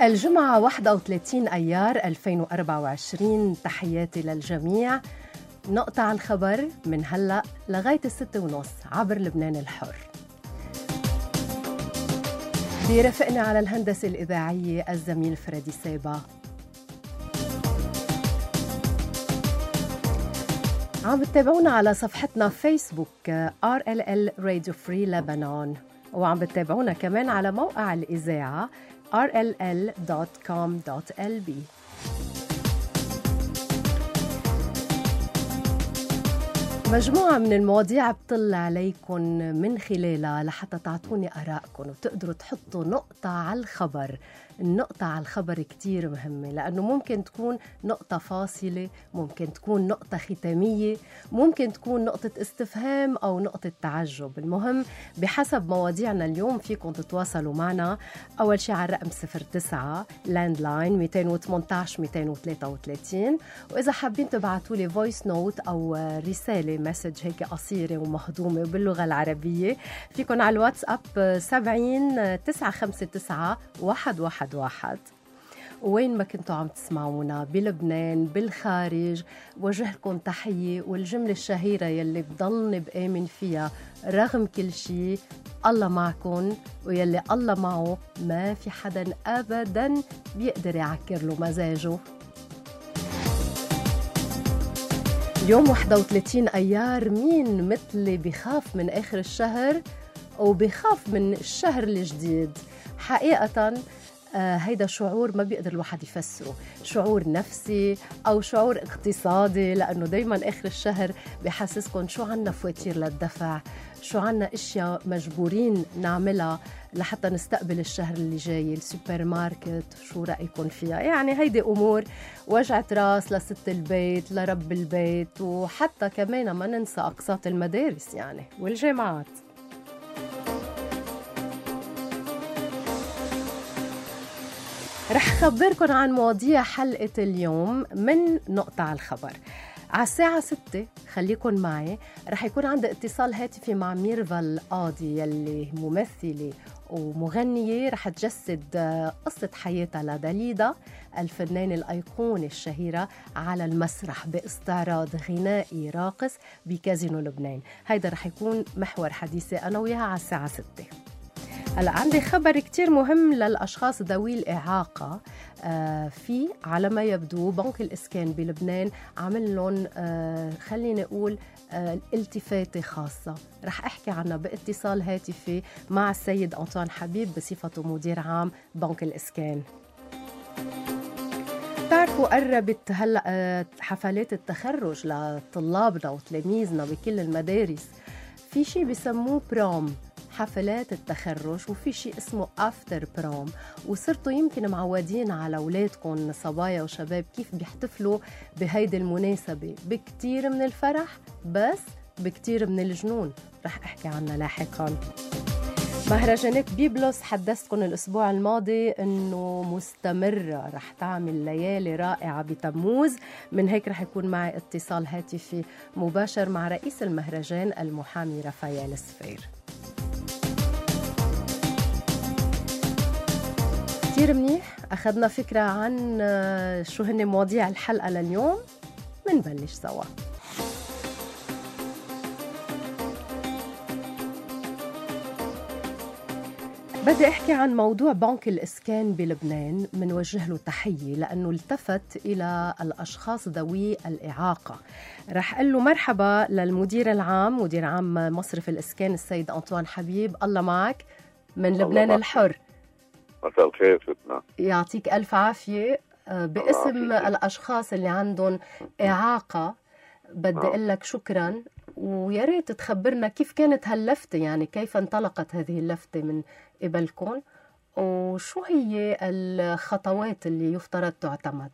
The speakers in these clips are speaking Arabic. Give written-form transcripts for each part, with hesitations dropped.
الجمعة 31 أيار 2024. تحياتي للجميع. نقطة على الخبر من هلأ لغاية 6:30 عبر لبنان الحر. بيرافقنا على الهندسة الإذاعية الزميل فريدي سيبا. عم بتتابعونا على صفحتنا فيسبوك RLL Radio Free Lebanon، وعم بتتابعونا كمان على موقع الإذاعة rll.com.lb. مجموعة من المواضيع بطل عليكم من خلالها لحتى تعطوني آرائكم وتقدروا تحطوا نقطة على الخبر. النقطة على الخبر كتير مهمة، لأنه ممكن تكون نقطة فاصلة، ممكن تكون نقطة ختامية، ممكن تكون نقطة استفهام أو نقطة تعجب. المهم بحسب مواضيعنا اليوم فيكم تتواصلوا معنا. أول شيء على الرقم 09 لاندلاين 218 233، وإذا حابين تبعتوا لي فويس نوت أو رسالة مسج هيك قصيرة ومهضومة وباللغة العربية، فيكم على الواتساب 70 959 111. وين ما كنتوا عم تسمعونا بلبنان بالخارج، وجه لكم تحية. والجملة الشهيرة يلي بضلني بآمن فيها رغم كل شيء: الله معكم، ويلي الله معه ما في حدا أبدا بيقدر يعكر له مزاجه. اليوم 31 أيار. مين مثلي بخاف من آخر الشهر وبخاف من الشهر الجديد؟ حقيقة هيدا شعور ما بيقدر الواحد يفسره، شعور نفسي أو شعور اقتصادي، لأنه دايما آخر الشهر بيحسسكم شو عنا فواتير للدفع، شو عنا اشياء مجبورين نعملها لحتى نستقبل الشهر اللي جاي، السوبر ماركت شو رأيكم فيها؟ يعني هيدي أمور وجعة راس لست البيت لرب البيت، وحتى كمان ما ننسى أقساط المدارس يعني والجامعات. رح خبركن عن مواضيع حلقة اليوم من نقطة على الخبر. على الساعة 6 خليكن معي، رح يكون عندي اتصال هاتفي مع ميرفال قاضي يلي ممثلة ومغنية، رح تجسد قصة حياتها لداليدا الفنانة الأيقونة الشهيرة على المسرح باستعراض غنائي راقص بكازينو لبنان. هيدا رح يكون محور حديثي أنا وياها على الساعة 6. هلا عندي خبر كتير مهم للأشخاص ذوي الإعاقة. في على ما يبدو بنك الإسكان بلبنان عمل لهم خليني أقول التفاتة خاصة، رح أحكي عنها باتصال هاتفي مع السيد أنطوان حبيب بصفته مدير عام بنك الإسكان. تعرفوا قربت هلأ حفلات التخرج لطلابنا وتلاميذنا بكل المدارس. في شيء بيسموه بروم، حفلات التخرج، وفي شيء اسمه افتر بروم. وصرتوا يمكن معودين على أولادكم صبايا وشباب كيف بيحتفلوا بهيدي المناسبة، بكتير من الفرح بس بكتير من الجنون، رح أحكي عنها لاحقا. مهرجانات بيبلوس حدثتكم الأسبوع الماضي أنه مستمرة، رح تعمل ليالي رائعة بتموز. من هيك رح يكون معي اتصال هاتفي مباشر مع رئيس المهرجان المحامي رافائيل سفير. كتير منيح، أخذنا فكرة عن شو هن مواضيع الحلقة لليوم. منبلش سوا. بدي أحكي عن موضوع بنك الإسكان بلبنان. منوجه له تحية لأنه التفت إلى الأشخاص ذوي الإعاقة. رح أقول له مرحبا للمدير العام، مدير عام مصرف الإسكان السيد أنطوان حبيب. الله معك من لبنان الحر. مساء الخير فتنا. يعطيك ألف عافية. باسم الأشخاص اللي عندهم إعاقة بدي أقول لك شكرا، ويا ريت تخبرنا كيف كانت هاللفتة، يعني كيف انطلقت هذه اللفتة من قبلكم، وشو هي الخطوات اللي يفترض تعتمد؟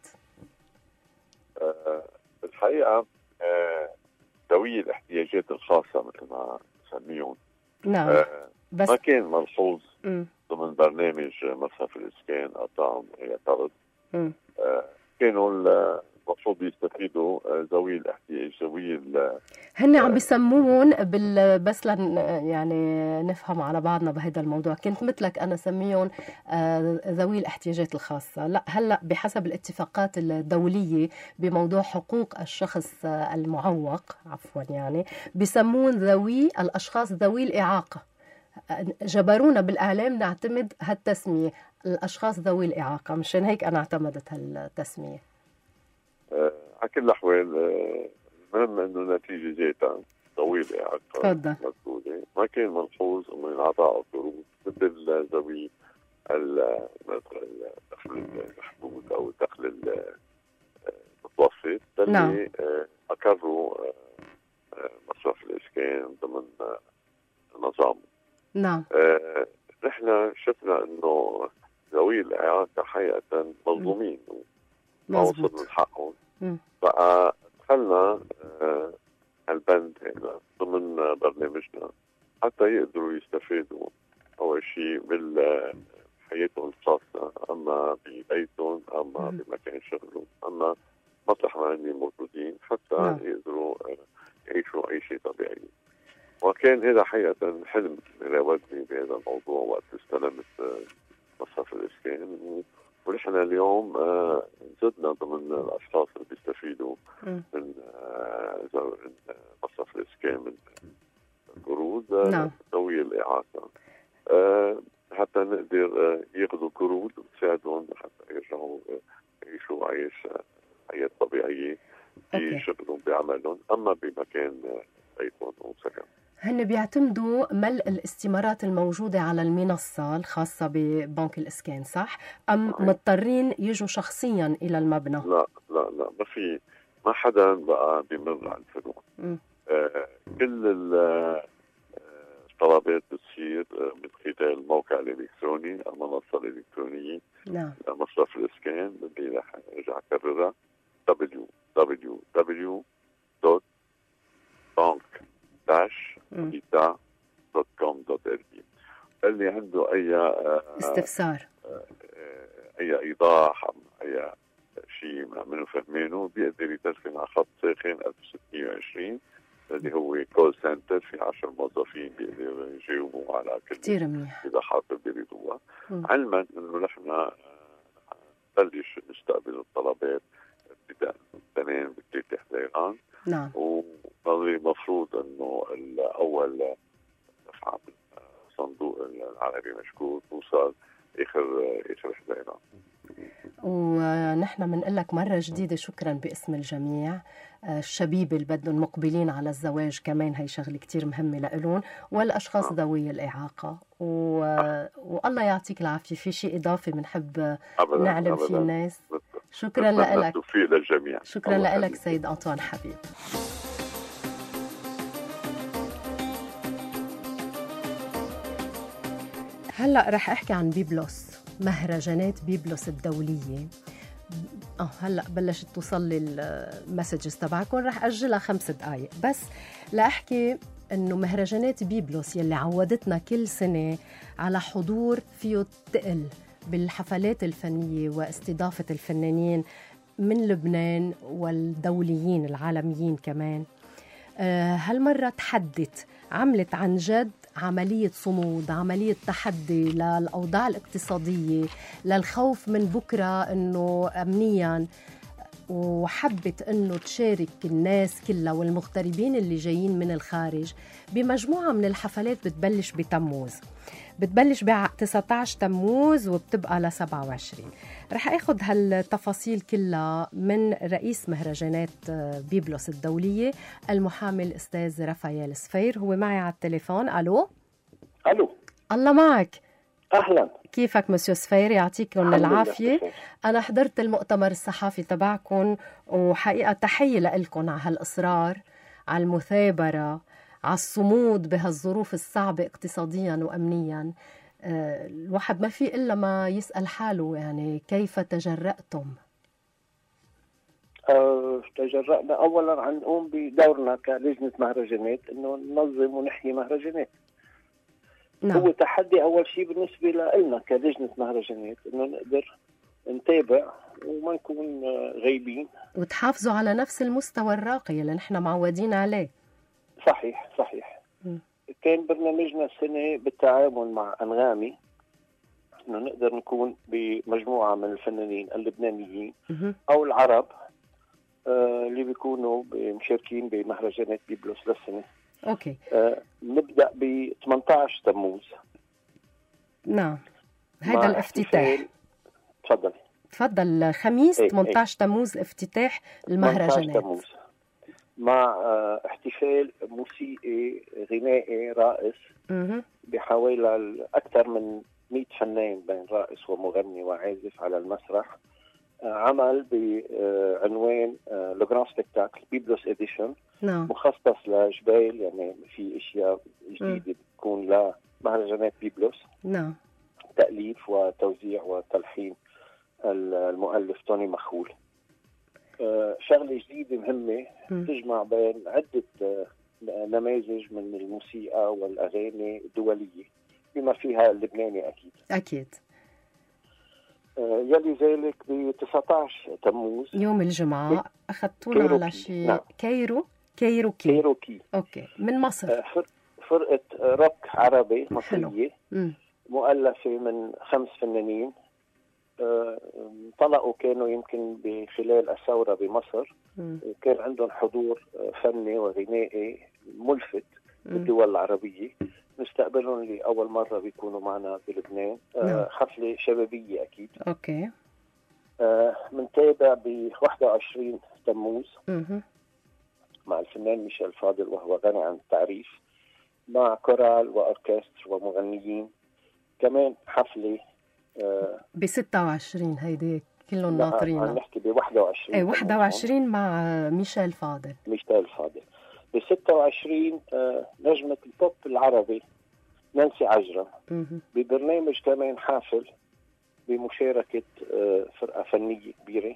الحقيقة ذوي الاحتياجات الخاصة مثل ما نسميهم، نعم، بس ما كان ملحوظ ضمن برنامج مصرف الإسكان الطعم يعترض. كانوا المفروض المفروض يستفيدوا ذوي الاحتياج، ذوي هن عم بيسمون بس يعني نفهم على بعضنا بهذا الموضوع. كنت مثلك أنا سميهم ذوي الاحتياجات الخاصة. لا، هلأ بحسب الاتفاقات الدولية بموضوع حقوق الشخص المعوق عفوا يعني بيسمون الأشخاص ذوي الإعاقة. جبرونا بالإعلام نعتمد هالتسمية الأشخاص ذوي الإعاقة، مشان هيك أنا اعتمدت هالتسمية. على كل الأحوال المهم إنه نتيجة ذاتها ذوي الإعاقة مسؤولة. ما كان ملحوظ إنه ينعطى قروض مثل ذوي الدخل المحدود أو الدخل المتوسط اللي أقروا مصرف الإسكان ضمن نظامه. نعم. نحن شفنا إنه ذوي الإعاقة حقيقة مظلومين ما وصلوا لحقهم، بقى دخلنا هالبند هنا ضمن برنامجنا حتى يقدروا يستفيدوا أول شيء بحياتهم الخاصة، أما ببيتهم أما بمكان شغلهم أما مطرح ما هن موجودين، حتى يقدروا يعيشوا أي شيء طبيعي. وكان هذا حقيقة حلم راودني بهذا الموضوع وقت استلمت مصرف الإسكان، ونحن اليوم زدنا ضمن الأشخاص اللي بيستفيدوا من مصرف الإسكان من القروض ذوي الإعاقة، حتى نقدر ياخذوا قروض وتساعدهم حتى يرجعوا يعيشوا حياة طبيعية في شغلهم بعملهم أما بمكان بيتهم وسكن. هن بيعتمدوا ملء الاستمارات الموجودة على المنصة الخاصة ببنك الإسكان صح؟ أم مضطرين يجوا شخصيا إلى المبنى؟ لا ما حدا بقى بيمر على الفروع. كل الطلبات بتصير من خلال الموقع الإلكتروني المنصة الإلكترونية مصرف الإسكان اللي رح أرجع أكررها www.bank-ita.com.lb. اللي عنده أي استفسار أي إيضاح أي شيء ما منه فهمينه بيقدر يتلفن على خط ساخن 1620 اللي هو كول سنتر في 10 موظفين بيقدروا يجاوبوا على كل الإيضاحات اللي بيريدوها، علما إنه نحن نبلش نستقبل الطلبات ابتداء 2 ب3 حزيران. نعم. ومفروض إنه الأول دفعة من صندوق العربي مشكور توصل آخر حزيران. ونحن بنقول لك مرة جديدة شكرا باسم الجميع، الشبيبة اللي بدهم مقبلين على الزواج كمان هي شغلة كتير مهمة لإلهم، والأشخاص ذوي الإعاقة والله يعطيك العافية. في شيء إضافي بنحب نعلم فيه الناس؟ شكرا لك. التوفيق للجميع. شكرا لك سيد أنطوان حبيب. هلأ رح أحكي عن بيبلوس، مهرجانات بيبلوس الدولية. هلأ بلشت توصل لي المسجز تبعكم، رح أجلها 5 دقايق بس لأحكي إنه مهرجانات بيبلوس يلي عودتنا كل سنة على حضور فيه تقل بالحفلات الفنية واستضافة الفنانين من لبنان والدوليين العالميين كمان. هالمرة تحدت، عملت عن جد عملية صمود، عملية تحدي للأوضاع الاقتصادية، للخوف من بكرة إنه أمنياً، وحبت إنه تشارك الناس كلها والمغتربين اللي جايين من الخارج بمجموعة من الحفلات بتبلش بتموز. بتبلش ب 19 تموز وبتبقى ل 27. رح أخذ هالتفاصيل كلها من رئيس مهرجانات بيبلوس الدولية المحامي الأستاذ رافائيل سفير، هو معي على التليفون. ألو الله معك. أهلا، كيفك مسيو سفير؟ يعطيكم العافية. أنا حضرت المؤتمر الصحفي تبعكم وحقيقة تحية لكم على هالإصرار على المثابرة على الصمود بهالظروف الصعبة اقتصاديا وأمنيا. الواحد ما في إلا ما يسأل حاله يعني كيف تجرأتم؟ تجرأنا أولا عن نقوم بدورنا كلجنة مهرجانات إنه ننظم ونحيي مهرجانات. نعم. هو تحدي أول شيء بالنسبة لنا كلجنة مهرجانات إنه نقدر نتابع وما نكون غايبين. وتحافظوا على نفس المستوى الراقي اللي نحن معودين عليه. صحيح. كان برنامجنا السنة بالتعاون مع أنغامي إنه نقدر نكون بمجموعة من الفنانين اللبنانيين أو العرب اللي بيكونوا مشاركين بمهرجانات بيبلوس للسنة. أوكي. نبدأ ب 18 تموز. نعم، هذا الافتتاح. تفضل. خميس 18 تموز افتتاح المهرجانات. 18 تموز مع احتفال موسيقي غنائي رائس بحوالي أكثر من 100 فنان بين رائس ومغني وعازف على المسرح. عمل بعنوان لو جراند سبيكتاكل بيبلوس اديشن، مخصص لجبال، يعني في اشياء جديده بتكون لمهرجانات بيبلوس. نعم. تأليف وتوزيع وتلحين المؤلف توني مخول. شغله جديده مهمه تجمع بين عده نماذج من الموسيقى والاغاني الدوليه بما فيها اللبناني اكيد. يلي ذلك ب 19 تموز يوم الجمعة أخذتونا على شيء. كايروكي. أوكي، من مصر. فرقة روك عربي مصرية مؤلفة من 5 فنانين. طلعوا كانوا يمكن بخلال الثورة بمصر، وكان عندهم حضور فني وغنائي ملفت بالدول العربية. نستقبلهم لأول مرة بيكونوا معنا بلبنان. حفلة شبابية أكيد. أوكي. منتابع ب 21 تموز مع الفنان ميشيل فاضل وهو غني عن التعريف، مع كورال وأوركستر ومغنيين. كمان حفلة ب 26 هيدي كلهم ناطرين. نحكي ب 21. اي 21 مع ميشيل فاضل. ب 26 نجمة البوب العربي نانسي عجرم ببرنامج كمان حافل بمشاركة فرقة فنية كبيرة.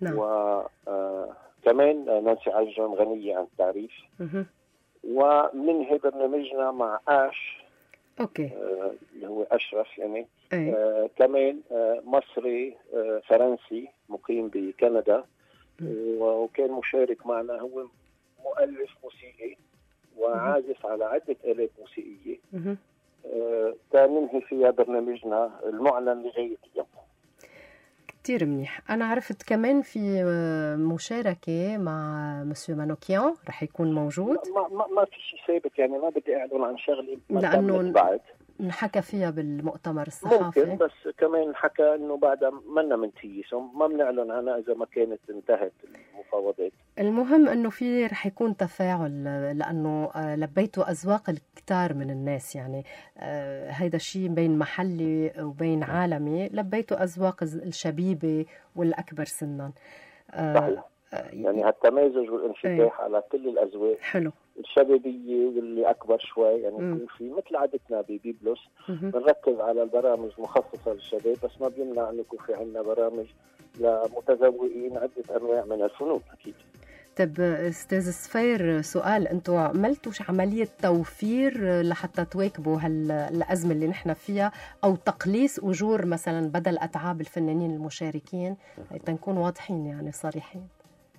وكمان نانسي عجرم غنية عن التعريف. ومنهي برنامجنا مع آش. أوكي. اللي هو أشرف يعني. كمان مصري فرنسي مقيم بكندا، وكان مشارك معنا. هو مؤلف موسيقي وعازف على عدة آلات موسيقية. كان ننهي فيها برنامجنا المعلن لغاية اليوم. كتير منيح. أنا عرفت كمان في مشاركة مع مسيو مانوكيان رح يكون موجود. ما في شيء ثابت، يعني ما بدي أعلن عن شغلي لأنه بعد نحكى فيها بالمؤتمر الصحافي. ممكن، بس كمان حكى إنه بعدها منا منتهية، ما بنعلن عنها إذا ما كانت انتهت المفاوضات. المهم إنه في رح يكون تفاعل، لأنه لبيتوا أذواق الكتار من الناس. يعني هيدا الشيء بين محلي وبين عالمي، لبيتوا أذواق الشبيبة والأكبر سنا. صحيح. يعني هالتمازج والانفتاح على كل الأذواق. حلو. الشبابية واللي أكبر شوي، يعني يكون في مثل عادتنا ببيبلوس بنركز على البرامج مخصصة للشباب، بس ما بيمنع أن يكون في عندنا برامج لمتذوقين عدة أنواع من الفنون أكيد. طب أستاذ صفير، سؤال، أنتوا عملتوا عملية توفير لحتى تواكبوا هالأزمة اللي نحن فيها، أو تقليص أجور مثلا بدل أتعاب الفنانين المشاركين، تنكون واضحين يعني صريحين؟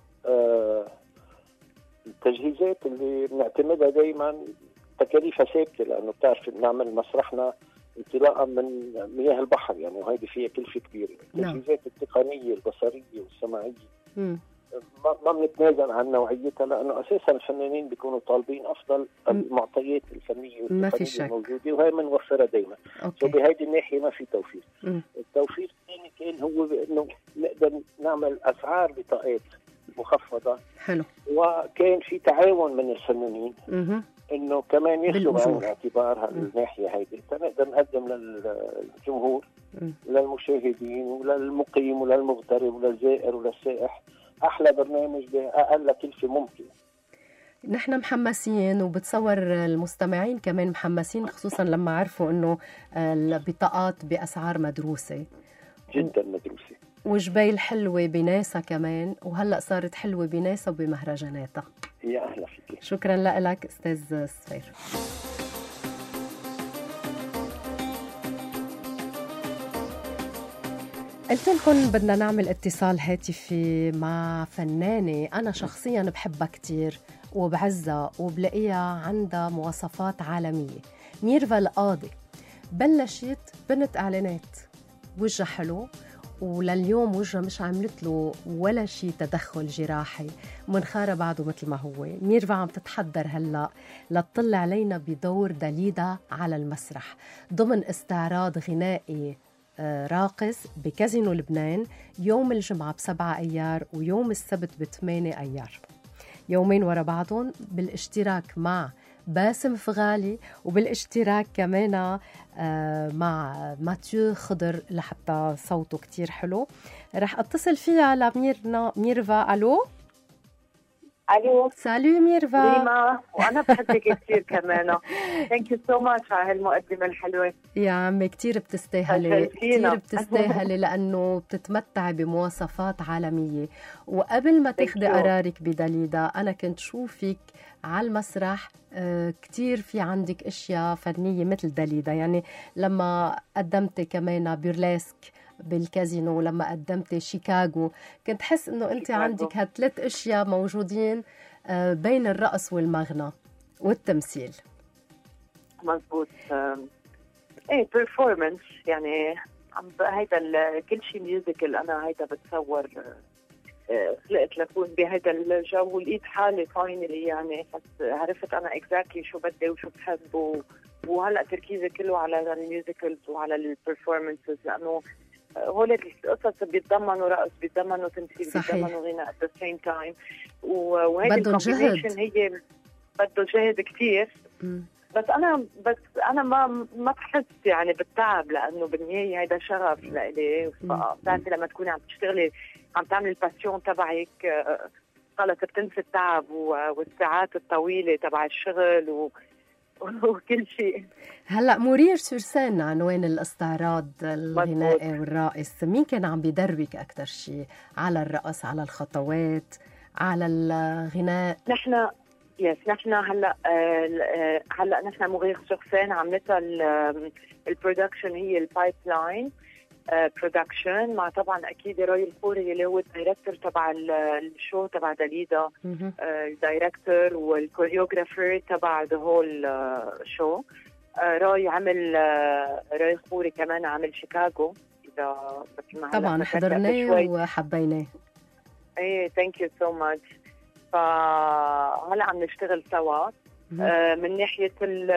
التجهيزات اللي بنعتمدها دايما تكاليفها ثابته، لانه بتعرف نعمل مسرحنا انطلاقا من مياه البحر، يعني وهيدي فيها كلفه كبيره. التجهيزات التقنيه البصريه والسمعيه ما بنتنازل عن نوعيتها، لانه اساسا الفنانين بيكونوا طالبين افضل المعطيات الفنيه والتقنيه الموجوده، وهي بنوفرها دايما. بهيدي الناحيه ما في توفير. التوفير الثاني كان هو بانه نقدر نعمل اسعار بطاقات مخفضة. حلو. وكان في تعاون من الفنانين انه كمان ياخذوا بعين الاعتبار هالناحية هيدي، فنقدر نقدم للجمهور للمشاهدين وللمقيم وللمغترب وللزائر وللسائح أحلى برنامج بأقل كلفة ممكن. نحن محمسين، وبتصور المستمعين كمان محمسين، خصوصا لما عرفوا انه البطاقات بأسعار مدروسة جدا مدروسة، وجبيل حلوة بناسها كمان، وهلأ صارت حلوة بناسها وبمهرجاناتها. يا أهلا فيك. شكرا لك أستاذ صفير. قلت لكم بدنا نعمل اتصال هاتفي مع فنانة أنا شخصياً بحبها كتير وبعزها وبلاقيها عندها مواصفات عالمية. ميرفا القاضي بلشت بنت إعلانات، وجه حلو، ولليوم وجهها مش عملت له ولا شيء تدخل جراحي، منخارة بعده مثل ما هو. ميرفا عم تتحضر هلأ لتطلع علينا بدور داليدا على المسرح ضمن استعراض غنائي راقص بكازينو لبنان يوم الجمعة ب7 أيار ويوم السبت ب8 أيار، يومين ورا بعضهم، بالاشتراك مع باسم فغالي وبالاشتراك كمان مع ماتيو خضر لحتى صوته كتير حلو. رح اتصل فيها ميرفا. الو سالو ميرفا. ريما، وانا بحبك كثير كمان. ثانك يو سو ماتش على هالمقدمه الحلوه يا عمي. كتير بتستاهلي، كتير بتستاهلي لانه بتتمتعي بمواصفات عالميه. وقبل ما تاخدي قرارك بداليدا انا كنت شوفك على المسرح، كتير في عندك اشياء فنيه مثل داليدا. يعني لما قدمتي كمان بيرليسك بالكازينو، لما قدمتي شيكاغو، كنت حس انه انت عندك هالثلاث اشياء موجودين بين الرقص والمغنى والتمثيل. مزبوط. ايه بيرفورمانس يعني هيدا كل شيء ميوزيكال. انا هيدا بتصور خلقت لكون بهيدا الجو ولقيت حالي فاينلي، يعني عرفت انا اكزاكتلي شو بدي وشو بحب. وهلا تركيزي كله على الميوزيكالز وعلى البرفورمانسز، لانه هول القصص بيتضمنوا رقص، بيتضمنوا تمثيل، بيتضمنوا غناء at the same time. وهيدي الكومبينيشن هي بده جهد كتير. بس انا ما بحس يعني بالتعب، لانه بالنهايه هيدا شغف لإلي. بتعرفي لما تكوني عم تشتغلي عم تعملي الباسيون تبعك، خلص بتنسي التعب والساعات الطويله تبع الشغل وكل شيء. هلا مورير سورسين عنوان الاستعراض الغنائي والرائس، مين كان عم بيدربك اكثر شيء على الرقص، على الخطوات، على الغناء؟ نحن هلا نحن مغير سورسين عملتها البرودكشن، هي البايب لاين برودكشن، مع طبعا اكيد راي الخوري اللي هو الدايركتور تبع الشو تبع داليدا، الدايركتور والكوريوغرافر تبع ذا هول شو. راي الخوري كمان عمل شيكاغو، اذا طبعا حضرناه وحبيناه. ايه ثانك يو سو ماتش. فهلا عم نشتغل سوا. من ناحيه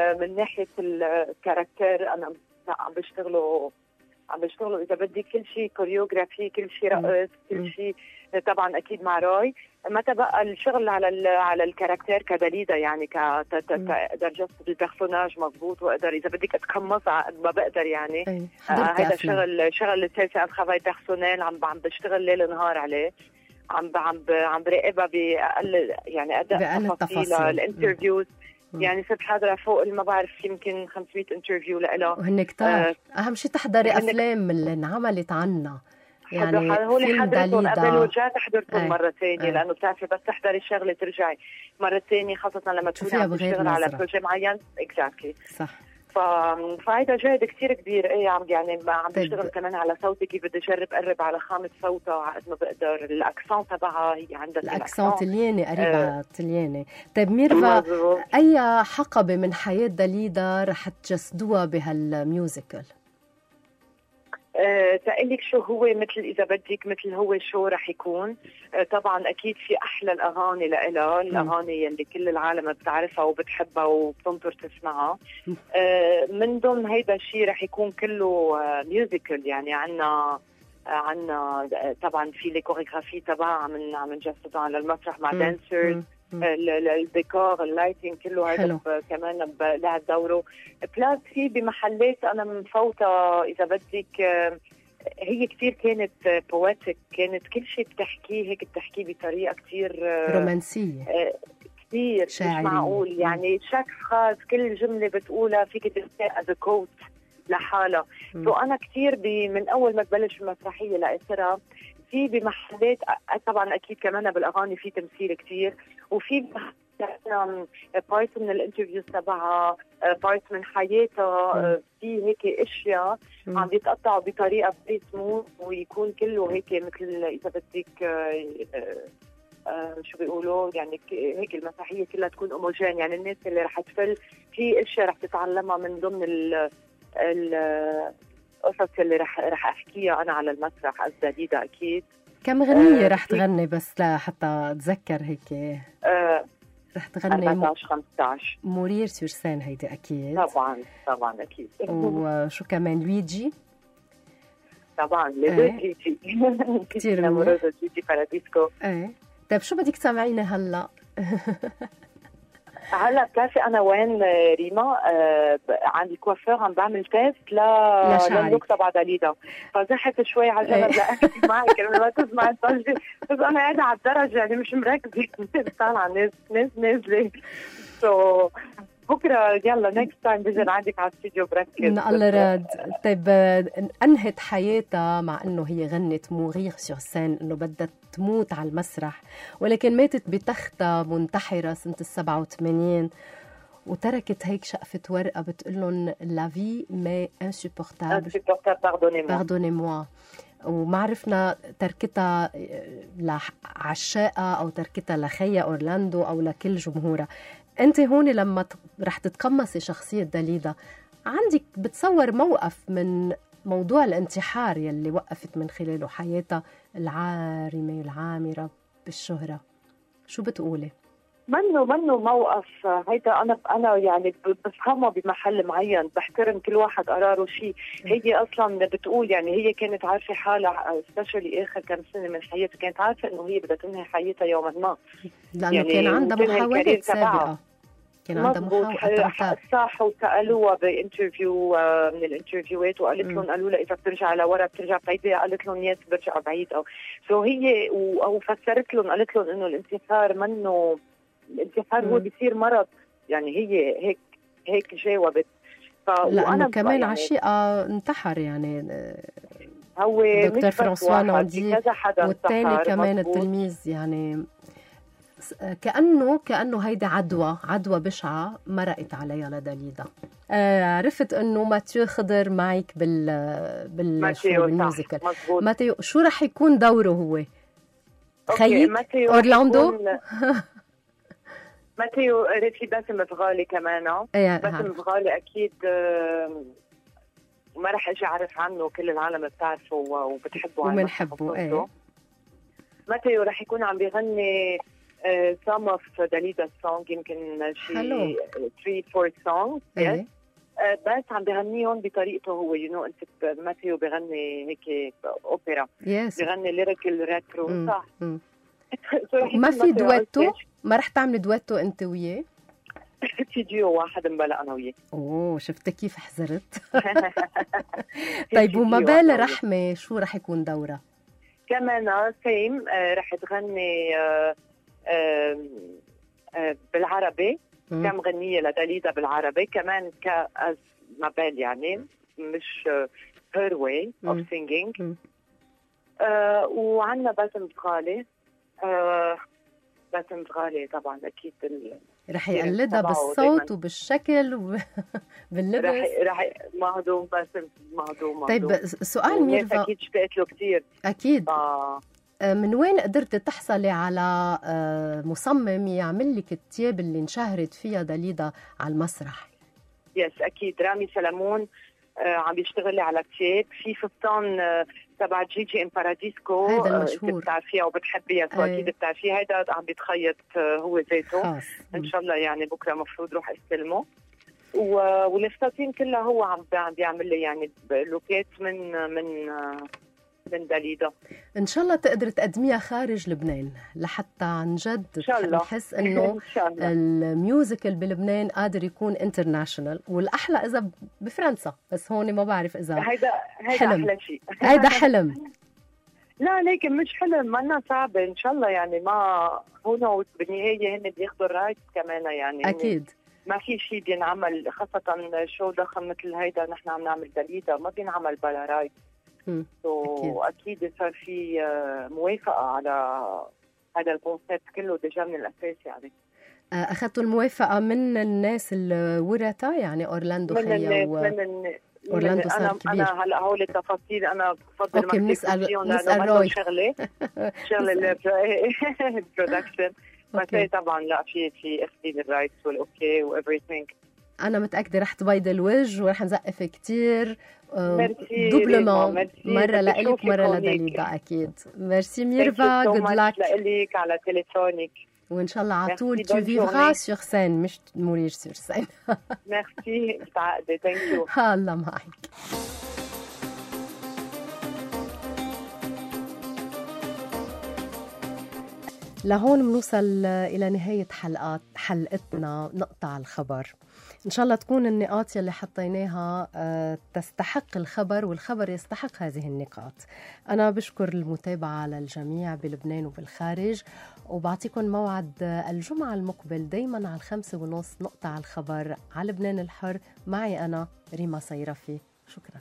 الكاركتر انا عم بيشتغلوا اذا بدي كل شيء كوريوغرافي، كل شيء رقص، كل شيء طبعا اكيد مع راي. متى بقى الشغل على الكاركتر كداليدا، يعني اقدر جسد البرسوناج مضبوط، واقدر اذا بدك اتقمصها قد ما بقدر. يعني هذا شغل السيلف ترافاي بيرسونيل عم بشتغل ليل نهار عليه. عم براقبها باقل يعني اداء تفاصيل الانترفيوز. يعني صرت حاضرة فوق ما بعرف يمكن 500 انترفيو لها، وهن كتار. أهم شيء تحضري أفلام اللي انعملت عنا، يعني هول حضرتهم قبل ورجعت حضرتهم مرة ثانية، لأنه بتعرفي بس تحضري الشغلة ترجعي مرة ثانية، خاصة لما تكوني عم تشتغل على بروجي معين. اكزاكتلي صح. فهيدا جهد كتير كبير. ايه عم بشتغل كمان على صوتي، كيف بدي اجرب قرب على خامة صوتها على قد ما بقدر. الاكسون تبعها هي عندها الاكسون تلياني قريب على تلياني. طيب ميرفا، اي حقبة من حياة داليدا رح تجسدوها بهالميوزيكل؟ تقلك شو هو مثل إذا بدك مثل هو شو رح يكون. طبعا أكيد في أحلى الأغاني لإلها، الأغاني اللي كل العالم بتعرفها وبتحبها وبتنطر تسمعها. من ضمن هيدا الشيء رح يكون كله ميوزيكال. يعني عنا طبعا في الكوريغرافي تبعها عم نجسدها على المسرح مع دانسرز. الديكور، اللايتنج، كله هذا كمان لها دوره. بلاس في بمحلات انا مفوتة اذا بدك، هي كتير كانت بواتيك، كانت كل شيء بتحكيه هيك بتحكيه بطريقه كتير رومانسيه، كتير مش معقول. يعني شك خاص كل جمله بتقولها فيك تلقاها از كوت لحالها. فانا كتير من اول ما تبلش المسرحيه لأسرها في بمحلات، طبعا اكيد كمان بالاغاني في تمثيل كتير، وفي كان بارت من الانترفيوز تبعها، بارت من حياتها، في هيك اشياء عم بيتقطعوا بطريقه بري سموث، ويكون كله هيك مثل اذا بدك شو بيقولوا يعني هيك المسرحيه كلها تكون اوموجين. يعني الناس اللي رح تفل في اشياء رح تتعلمها من ضمن القصص اللي رح احكيها انا على المسرح از دليدا. اكيد كم غنية رح تغني بس لحتى اتذكر هيك؟ رح تغني 14-15 مورير سور سين، هيدي اكيد. طبعا اكيد. وشو كمان؟ لويجي طبعا لويجي كثير لويجي باراديسكو. طيب شو بدك تسمعينا هلا؟ هلا بتعرفي انا وين ريما؟ عندي كوافير عم بعمل تيست للوك تبع دليدا، فزحت شوي على الجنب لاحكي معك قبل ما تسمع الضجه، بس انا قاعده على الدرج يعني مش مركزه، طالعه ناس نازله. بكره يلا نكست تايم بجي عندك على الاستوديو بركز. الله راد. طيب انهت حياتها مع انه هي غنت مورير سور سين، انه بدها تموت على المسرح، ولكن ماتت بتختها منتحرة سنة 87، وتركت هيك شقفة ورقة بتقول لهم لا في مي انسوبورتابل باردوني موا. وما عرفنا تركتها لعشاقها او تركتها لخيا اورلاندو او لكل جمهورها. انت هون لما رح تتقمصي شخصية دليدا عندك بتصور موقف من موضوع الانتحار يلي وقفت من خلاله حياتها العارمة العامرة بالشهرة، شو بتقولي؟ منه موقف هيدا. انا يعني بفهمه بمحل معين، بحترم كل واحد قراره شيء. هي اصلا بتقول يعني هي كانت عارفه حالها سبيشلي اخر كم سنه من حياتها، كانت عارفه انه هي بدها تنهي حياتها يوما ما، لانه يعني كان عندها محاولات سابقه. كان عندها محاولات صح. وسالوها بانترفيو من الانترفيوات قالوا لها اذا بترجع لورا بترجع بعيد، قالت لهم يس برجع بعيد. او هي او فسرت لهم، قالت لهم انه الانتحار منه، الانتحار هو بيصير مرض. يعني هي هيك جاوبت. وأنا كمان يعني عشيقة انتحر يعني هو دكتور فرانسوا ناندي والثاني كمان مزبوط. التلميذ. يعني كأنه هيدا عدوى بشعة مرقت عليها لدليدا. عرفت انه ماتيو خضر معك بالميوزيكال. ماتيو شو رح يكون دوره هو؟ خيك اورلاندو؟ ماتيو ريتي باسم فغالي كمان. باسم فغالي اكيد ما رح اجي اعرف عنه، كل العالم بتعرفه وبتحبه وبنحبه. ماتيو رح يكون عم بيغني some of داليدا song، يمكن شي 3-4 songs. بس عم بيغنيهم بطريقته هو. انت ماتيو بيغني هيك اوبرا، بيغني ليريكال ريترو. صح. ما في دويتو؟ ما رح تعمل دويتو انت وياه؟ في ديو واحد مبلا انا وياه. اوه شفت كيف حذرت. طيب وما بال رحمه شو رح يكون دورها؟ كمان سيم رح تغني بالعربي. كم غنية لداليدا بالعربي كمان كأز مبال، يعني مش her way of singing. وعنا باسم فغالي. باسم فغالي طبعا أكيد رح يقلدها بالصوت وبالشكل وباللبس. رح مهضوم باسم مهضوم. طيب سؤال ميرفا، أكيد اشتقت له كتير. أكيد. من وين قدرت تحصلي على مصمم يعمل لك التياب اللي انشهرت فيها داليدا على المسرح؟ يس أكيد رامي سلمون عم بيشتغل على كتاب في فستان تبع جيجي ام باراديسكو. هذا المشهور بتعرفيها وبتحبيها اكيد بتعرفيه. هيدا عم بيتخيط هو ذاته. ان شاء الله يعني بكره مفروض روح استلمه. والفساتين كلها هو عم بيعمل لي يعني لوكات من داليدا. ان شاء الله تقدر تقدميها خارج لبنان لحتى عن جد نحس انه الميوزيكال بلبنان قادر يكون انترناشونال، والاحلى اذا بفرنسا، بس هون ما بعرف اذا هيدا احلى شيء. هيدا حلم. لا لكن مش حلم، منا صعبه ان شاء الله. يعني ما هون بالنهايه هن بياخذوا الرايت كمان. يعني اكيد ما في شيء بينعمل، خاصه شو ضخم مثل هيدا نحن عم نعمل داليدا ما بينعمل بلا رايت. أكيد صار في موافقة على هذا الكونسيبت كله ديجا من الأساس. يعني أخذتوا الموافقة من الناس الورثة يعني أورلاندو خيا أورلاندو صار كبير. أنا هلا هول التفاصيل أنا بفضل ما نسأل روي شغلة البرودكشن. بس طبعا لا في اخذين الرايتس والاوكي وإيفريثينغ. أنا متأكدة رح تبيض الوجه ورح نزقف كتير دوبلمان مرة لإلك مرة لدليدا أكيد. ميرسي ميرفا. good luck لإلك على تليفونك وإن شاء الله على طول tu vivras sur scène مش mourir sur scène. ميرسي متعقدة. ثانك يو. الله معك. لهون بنوصل إلى نهاية حلقتنا نقطع الخبر. إن شاء الله تكون النقاط يلي حطيناها تستحق الخبر والخبر يستحق هذه النقاط. أنا بشكر المتابعة للجميع بلبنان وبالخارج وبعطيكم موعد الجمعة المقبل دايما على 5:30 نقطع الخبر على لبنان الحر معي أنا ريما صيرفي. شكرا.